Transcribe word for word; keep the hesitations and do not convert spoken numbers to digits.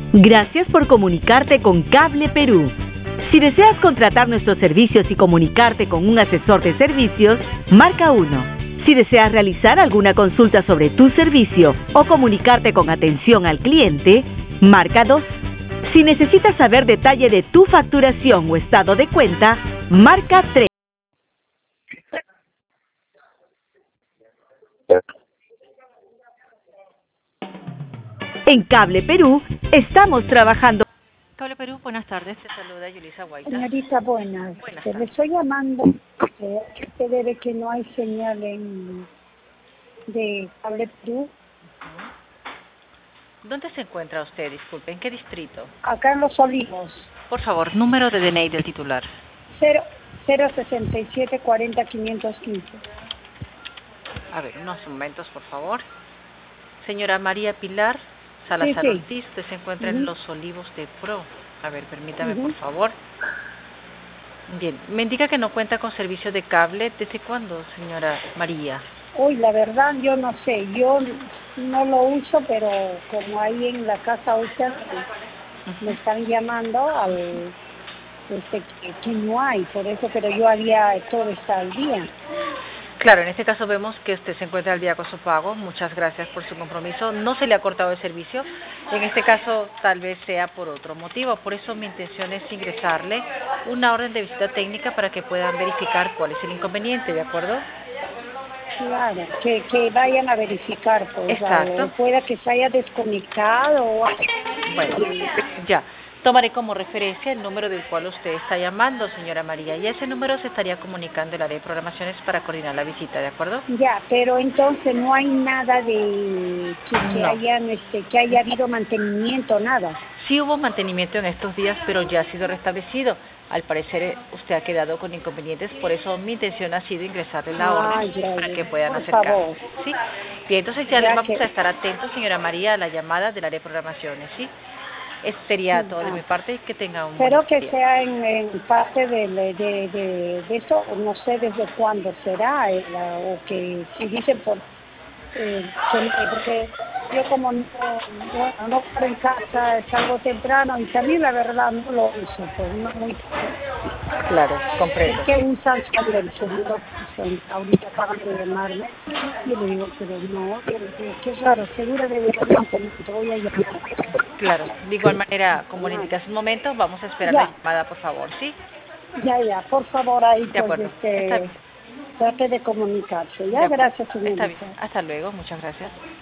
Gracias por comunicarte con Cable Perú. Si deseas contratar nuestros servicios y comunicarte con un asesor de servicios, marca uno. Si deseas realizar alguna consulta sobre tu servicio o comunicarte con atención al cliente, marca dos. Si necesitas saber detalle de tu facturación o estado de cuenta, marca tres. En Cable Perú estamos trabajando. Cable Perú, buenas tardes. Te saluda Yulisa Guaita. Señorita, buenas. Buenas Te le tardes. estoy llamando. Eh, se debe que no hay señal en de Cable Perú. ¿Dónde se encuentra usted? Disculpe, ¿en qué distrito? Acá en Los Olivos. Por favor, número de D N I del titular. cero sesenta y siete cuarenta quinientos quince. A ver, unos momentos, por favor. Señora María Pilar Salazar Sí, sí. Ortiz, usted se encuentra Uh-huh. en Los Olivos de Pro. A ver, permítame, Uh-huh. por favor. Bien, me indica que no cuenta con servicio de cable. ¿Desde cuándo, señora María? Uy, la verdad yo no sé. Yo no lo uso, pero como ahí en la casa usan, me están llamando al este que, que no hay, por eso, pero yo haría todo está al día. Claro, en este caso vemos que usted se encuentra al día con su pago. Muchas gracias por su compromiso. No se le ha cortado el servicio. En este caso, tal vez sea por otro motivo. Por eso mi intención es ingresarle una orden de visita técnica para que puedan verificar cuál es el inconveniente, ¿de acuerdo? Claro, que, que vayan a verificar, pues, Exacto. o pueda que se haya desconectado o algo. Bueno, ya. Tomaré como referencia el número del cual usted está llamando, señora María, y ese número se estaría comunicando el área de programaciones para coordinar la visita, ¿de acuerdo? Ya, pero entonces no hay nada de que, que No. hayan, este, que haya habido mantenimiento, nada. Sí hubo mantenimiento en estos días, pero ya ha sido restablecido. Al parecer eh, usted ha quedado con inconvenientes, por eso mi intención ha sido ingresarle la orden Ay, ya, para ya. que puedan Por acercar. favor. ¿Sí? Bien, entonces ya, Ya vamos que, a estar atentos, señora María, a la llamada del área de programaciones, ¿sí? Eso sería todo de ah, mi parte y que tenga un espero buen que día. sea en, en parte de, de, de, de, de eso, no sé desde cuándo será, eh, la- o que si dicen por Eh, que- porque yo como no, bueno, no paro en casa, salgo temprano y también la verdad no lo uso, pues no muy Claro, comprendo. es que usan solo el segundo piso, ahorita acaban de llamarme y le digo, pero no, yo le digo, qué raro, seguro debe haber mantenimiento, voy a llamar. Claro, de igual manera, como le Ah, indiqué hace un momento, vamos a esperar la ya, llamada, por favor, ¿sí? ya, ya, por favor ahí De pues acuerdo, está este bien, trate de comunicarse, de ya, acuerdo, gracias está bien. señorita. Hasta luego, muchas gracias.